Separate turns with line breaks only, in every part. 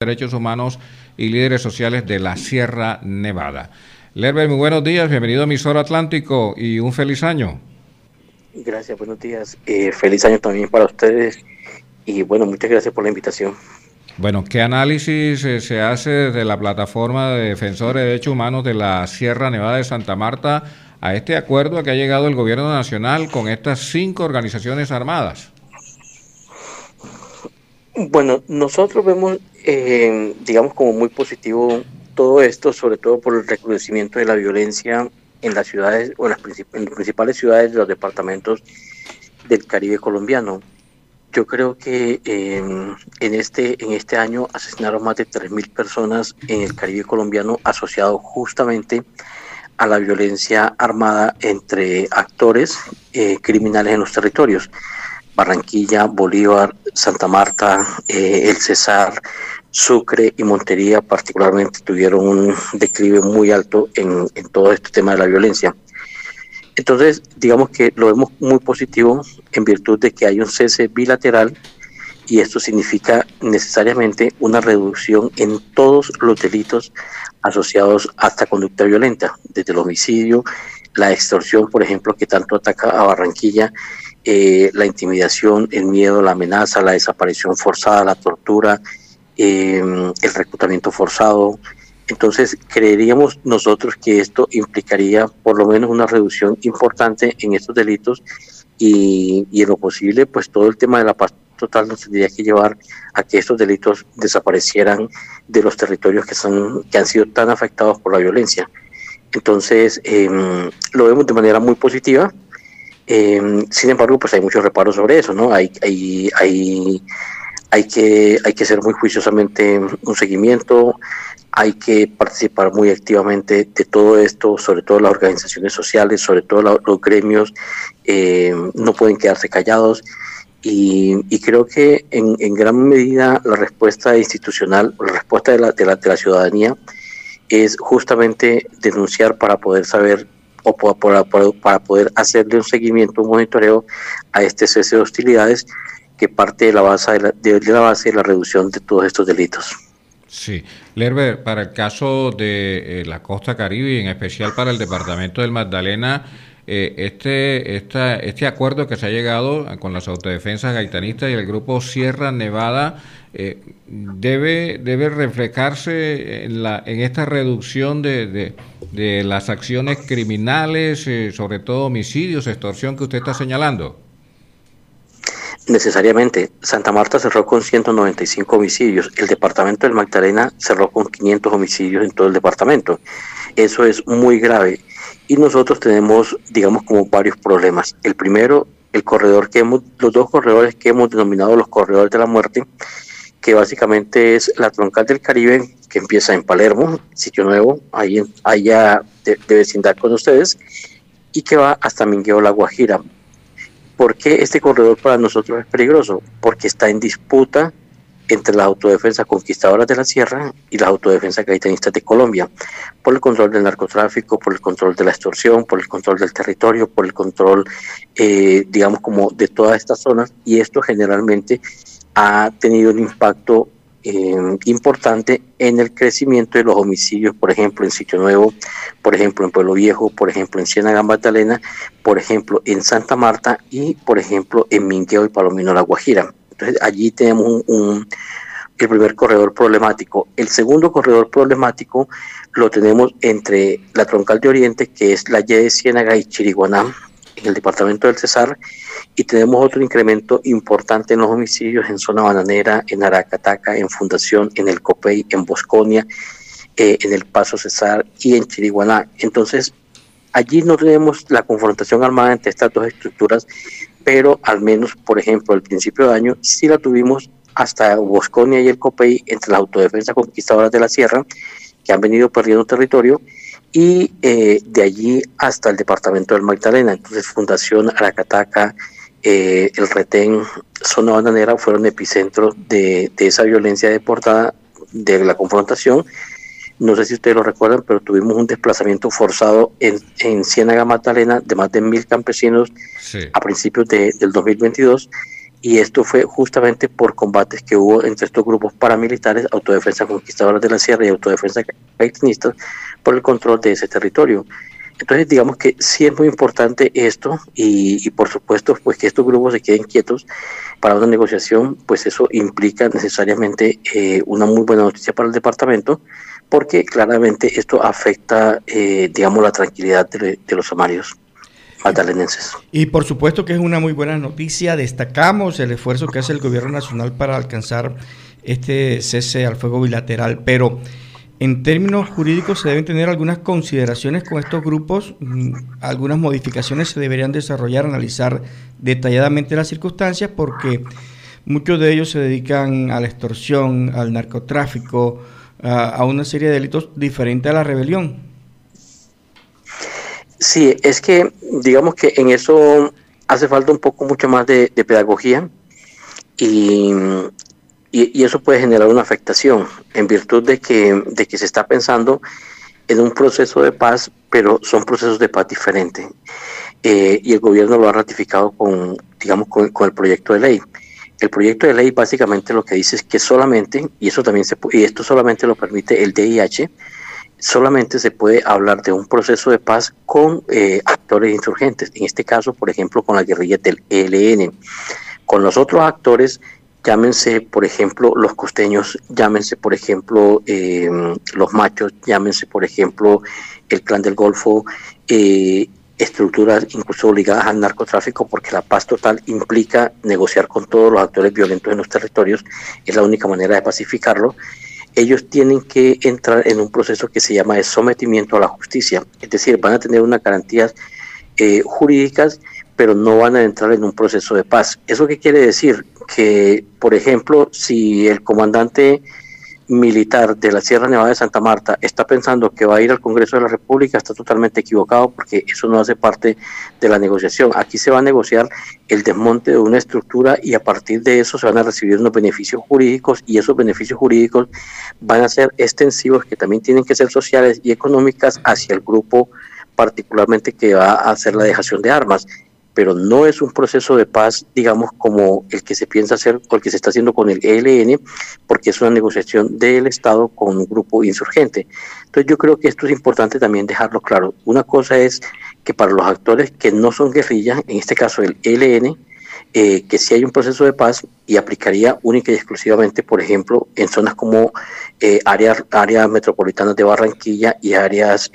Derechos Humanos y líderes sociales de la Sierra Nevada. Lerber, muy buenos días, bienvenido a Emisor Atlántico y un feliz año.
Gracias, buenos días. Feliz año también para ustedes y bueno, muchas gracias por la invitación.
Bueno, ¿qué análisis se hace desde la plataforma de defensores de derechos humanos de la Sierra Nevada de Santa Marta a este acuerdo a que ha llegado el gobierno nacional con estas 5 organizaciones armadas?
Bueno, nosotros vemos, digamos, como muy positivo todo esto, sobre todo por el recrudecimiento de la violencia en las ciudades o en las principales ciudades de los departamentos del Caribe colombiano. Yo creo que en este año asesinaron más de 3.000 personas en el Caribe colombiano asociado justamente a la violencia armada entre actores criminales en los territorios. Barranquilla, Bolívar, Santa Marta, El Cesar, Sucre y Montería particularmente tuvieron un declive muy alto en todo este tema de la violencia. Entonces, digamos que lo vemos muy positivo en virtud de que hay un cese bilateral y esto significa necesariamente una reducción en todos los delitos asociados a esta conducta violenta, desde el homicidio, la extorsión, por ejemplo, que tanto ataca a Barranquilla, la intimidación, el miedo, la amenaza, la desaparición forzada, la tortura, el reclutamiento forzado. Entonces, creeríamos nosotros que esto implicaría por lo menos una reducción importante en estos delitos y en lo posible, pues todo el tema de la paz total nos tendría que llevar a que estos delitos desaparecieran de los territorios que han sido tan afectados por la violencia. Entonces, lo vemos de manera muy positiva. Sin embargo, pues hay muchos reparos sobre eso, ¿no? Hay que hacer muy juiciosamente un seguimiento, hay que participar muy activamente de todo esto, sobre todo las organizaciones sociales, sobre todo los gremios, no pueden quedarse callados y creo que en gran medida la respuesta institucional, la respuesta de la ciudadanía es justamente denunciar para poder saber o para poder hacerle un seguimiento, un monitoreo a este cese de hostilidades que parte de la base de la reducción de todos estos delitos.
Sí, Lerber, para el caso de la costa Caribe y en especial para el departamento del Magdalena, este acuerdo que se ha llegado con las autodefensas gaitanistas y el grupo Sierra Nevada debe reflejarse en esta reducción de las acciones criminales, sobre todo homicidios, extorsión que usted está señalando.
Necesariamente, Santa Marta cerró con 195 homicidios, el departamento del Magdalena cerró con 500 homicidios en todo el departamento. Eso es muy grave y nosotros tenemos, digamos, como varios problemas. El primero, los dos corredores que hemos denominado los corredores de la muerte, que básicamente es la troncal del Caribe, que empieza en Palermo, Sitio Nuevo, allá de vecindad con ustedes, y que va hasta Mingueo, La Guajira. ¿Por qué este corredor para nosotros es peligroso? Porque está en disputa entre las autodefensas conquistadoras de la sierra y las autodefensas gaitanistas de Colombia, por el control del narcotráfico, por el control de la extorsión, por el control del territorio, por el control, digamos, como de todas estas zonas, y esto generalmente ha tenido un impacto importante en el crecimiento de los homicidios, por ejemplo en Sitio Nuevo, por ejemplo en Pueblo Viejo, por ejemplo en Ciénaga Magdalena, por ejemplo en Santa Marta y por ejemplo en Mingueo y Palomino, La Guajira. Entonces allí tenemos el primer corredor problemático. El segundo corredor problemático lo tenemos entre la troncal de Oriente, que es la Y de Ciénaga y Chiriguaná, en el departamento del Cesar, y tenemos otro incremento importante en los homicidios en zona bananera, en Aracataca, en Fundación, en el Copey, en Bosconia, en el Paso Cesar y en Chiriguaná. Entonces, allí no tenemos la confrontación armada entre estas dos estructuras, pero al menos, por ejemplo, al principio de año sí la tuvimos hasta Bosconia y el Copey, entre las autodefensas conquistadoras de la sierra, que han venido perdiendo territorio, y de allí hasta el departamento del Magdalena. Entonces Fundación, Aracataca, el Retén, zona bananera fueron epicentros de esa violencia deportada, de la confrontación. No sé si ustedes lo recuerdan, pero tuvimos un desplazamiento forzado en Ciénaga Magdalena de más de 1.000 campesinos, sí, a principios del 2022, y esto fue justamente por combates que hubo entre estos grupos paramilitares, Autodefensa Conquistadores de la Sierra y Autodefensa Gaitanistas, por el control de ese territorio. Entonces, digamos que sí es muy importante esto y por supuesto, pues que estos grupos se queden quietos para una negociación, pues eso implica necesariamente una muy buena noticia para el departamento, porque claramente esto afecta, digamos, la tranquilidad de los samarios magdalenenses.
Y por supuesto que es una muy buena noticia. Destacamos el esfuerzo que hace el gobierno nacional para alcanzar este cese al fuego bilateral, pero en términos jurídicos se deben tener algunas consideraciones con estos grupos, algunas modificaciones se deberían desarrollar, analizar detalladamente las circunstancias, porque muchos de ellos se dedican a la extorsión, al narcotráfico, a una serie de delitos diferentes a la rebelión.
Sí, es que digamos que en eso hace falta un poco mucho más de pedagogía y eso puede generar una afectación en virtud de que se está pensando en un proceso de paz, pero son procesos de paz diferentes. Y el gobierno lo ha ratificado con el proyecto de ley. El proyecto de ley básicamente lo que dice es que solamente, y esto solamente lo permite el DIH, solamente se puede hablar de un proceso de paz con actores insurgentes. En este caso, por ejemplo, con la guerrilla del ELN. Con los otros actores, llámense, por ejemplo, los costeños, llámense, por ejemplo, los machos, llámense, por ejemplo, el Clan del Golfo, estructuras incluso ligadas al narcotráfico, porque la paz total implica negociar con todos los actores violentos en los territorios, es la única manera de pacificarlo. Ellos tienen que entrar en un proceso que se llama de sometimiento a la justicia, es decir, van a tener unas garantías jurídicas, pero no van a entrar en un proceso de paz. ¿Eso qué quiere decir? Que, por ejemplo, si el comandante militar de la Sierra Nevada de Santa Marta está pensando que va a ir al Congreso de la República, está totalmente equivocado, porque eso no hace parte de la negociación. Aquí se va a negociar el desmonte de una estructura y a partir de eso se van a recibir unos beneficios jurídicos, y esos beneficios jurídicos van a ser extensivos, que también tienen que ser sociales y económicas hacia el grupo particularmente que va a hacer la dejación de armas. Pero no es un proceso de paz, digamos, como el que se piensa hacer o el que se está haciendo con el ELN, porque es una negociación del Estado con un grupo insurgente. Entonces yo creo que esto es importante también dejarlo claro. Una cosa es que para los actores que no son guerrillas, en este caso el ELN, que sí hay un proceso de paz y aplicaría única y exclusivamente, por ejemplo, en zonas como áreas metropolitanas de Barranquilla y áreas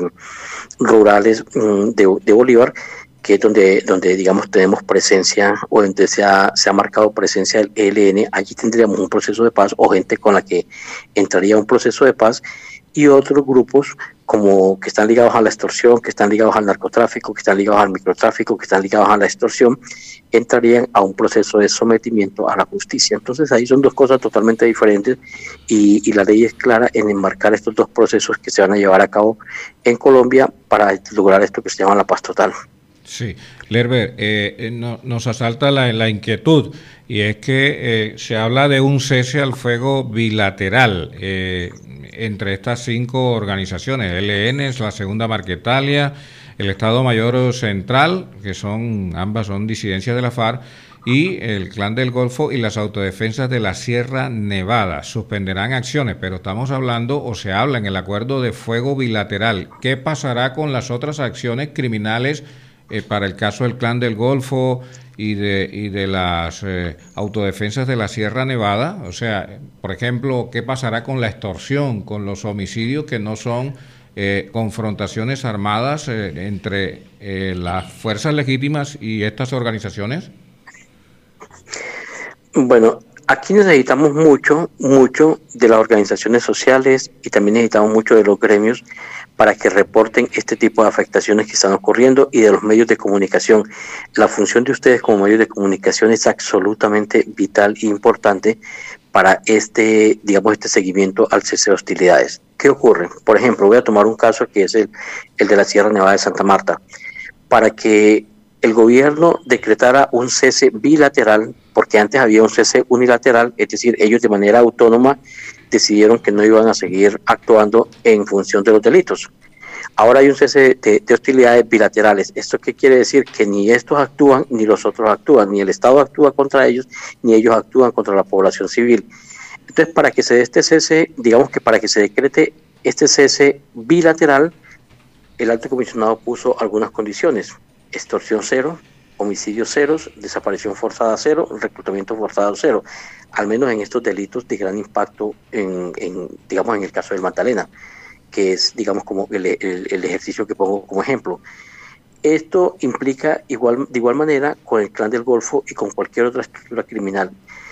rurales de Bolívar, que es donde digamos tenemos presencia o donde se ha marcado presencia del ELN. Allí tendríamos un proceso de paz o gente con la que entraría un proceso de paz, y otros grupos como que están ligados a la extorsión, que están ligados al narcotráfico, que están ligados al microtráfico, que están ligados a la extorsión, entrarían a un proceso de sometimiento a la justicia. Entonces ahí son dos cosas totalmente diferentes, y la ley es clara en enmarcar estos dos procesos que se van a llevar a cabo en Colombia para lograr esto que se llama la paz total.
Sí, Lerber, nos asalta la inquietud, y es que se habla de un cese al fuego bilateral entre estas 5 organizaciones. ELN es la Segunda Marquetalia, el Estado Mayor Central, que ambas son disidencias de la FARC, y el Clan del Golfo y las autodefensas de la Sierra Nevada. Suspenderán acciones, pero estamos hablando, o se habla en el acuerdo de fuego bilateral. ¿Qué pasará con las otras acciones criminales para el caso del Clan del Golfo y de las autodefensas de la Sierra Nevada? O sea, por ejemplo, ¿qué pasará con la extorsión, con los homicidios que no son confrontaciones armadas entre las fuerzas legítimas y estas organizaciones?
Bueno, aquí necesitamos mucho de las organizaciones sociales, y también necesitamos mucho de los gremios para que reporten este tipo de afectaciones que están ocurriendo, y de los medios de comunicación. La función de ustedes como medios de comunicación es absolutamente vital e importante para este seguimiento al cese de hostilidades. ¿Qué ocurre? Por ejemplo, voy a tomar un caso que es el de la Sierra Nevada de Santa Marta. Para que el gobierno decretara un cese bilateral, porque antes había un cese unilateral, es decir, ellos de manera autónoma decidieron que no iban a seguir actuando en función de los delitos. Ahora hay un cese de hostilidades bilaterales. ¿Esto qué quiere decir? Que ni estos actúan ni los otros actúan, ni el Estado actúa contra ellos, ni ellos actúan contra la población civil. Entonces, para que se dé este cese, digamos que para que se decrete este cese bilateral, el alto comisionado puso algunas condiciones: extorsión cero, homicidios ceros, desaparición forzada cero, reclutamiento forzado cero, al menos en estos delitos de gran impacto digamos, en el caso del Magdalena, que es, digamos, como el ejercicio que pongo como ejemplo. Esto implica de igual manera con el Clan del Golfo y con cualquier otra estructura criminal.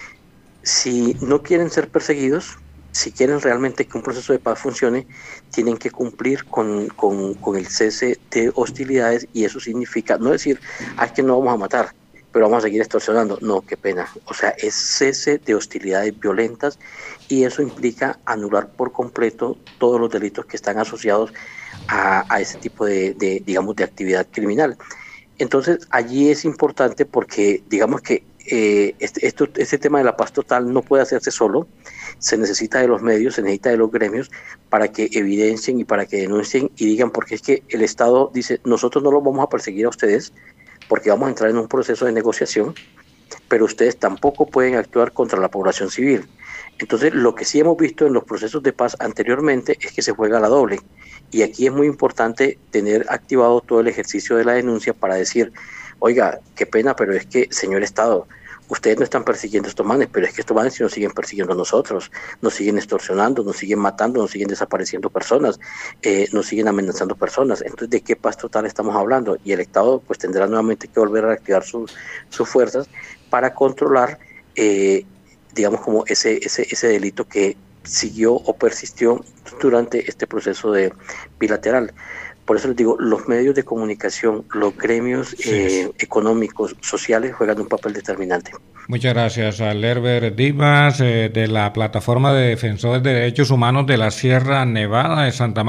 Si no quieren ser perseguidos, si quieren realmente que un proceso de paz funcione, tienen que cumplir con el cese de hostilidades, y eso significa no decir, es que no vamos a matar, pero vamos a seguir extorsionando. No, qué pena. O sea, es cese de hostilidades violentas, y eso implica anular por completo todos los delitos que están asociados a ese tipo digamos, de actividad criminal. Entonces, allí es importante porque, digamos que este tema de la paz total no puede hacerse solo. Se necesita de los medios, se necesita de los gremios para que evidencien y para que denuncien y digan, porque es que el Estado dice, nosotros no los vamos a perseguir a ustedes porque vamos a entrar en un proceso de negociación, pero ustedes tampoco pueden actuar contra la población civil. Entonces, lo que sí hemos visto en los procesos de paz anteriormente es que se juega a la doble, y aquí es muy importante tener activado todo el ejercicio de la denuncia para decir, oiga, qué pena, pero es que, señor Estado, ustedes no están persiguiendo a estos manes, pero es que estos manes sí nos siguen persiguiendo a nosotros, nos siguen extorsionando, nos siguen matando, nos siguen desapareciendo personas, nos siguen amenazando personas. Entonces, ¿de qué paz total estamos hablando? Y el Estado pues tendrá nuevamente que volver a activar sus fuerzas para controlar, digamos, como ese delito que siguió o persistió durante este proceso bilateral. Por eso les digo, los medios de comunicación, los gremios económicos, sociales, juegan un papel determinante.
Muchas gracias a Lerber Dimas, de la Plataforma de Defensores de Derechos Humanos de la Sierra Nevada de Santa Marta.